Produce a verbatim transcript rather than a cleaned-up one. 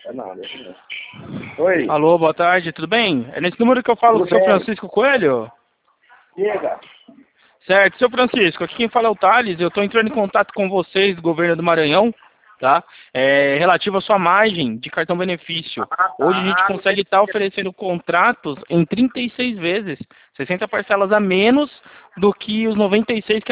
É nada, é nada. Oi. Alô, boa tarde, tudo bem? É nesse número que eu falo Tudo com o seu bem? Francisco Coelho? Chega. Certo, seu Francisco, aqui quem fala é o Thales, eu estou entrando em contato com vocês do governo do Maranhão, tá? É, relativo à sua margem de cartão benefício. Ah, Hoje a gente tá. consegue estar oferecendo contratos em trinta e seis vezes, sessenta parcelas a menos do que os noventa e seis que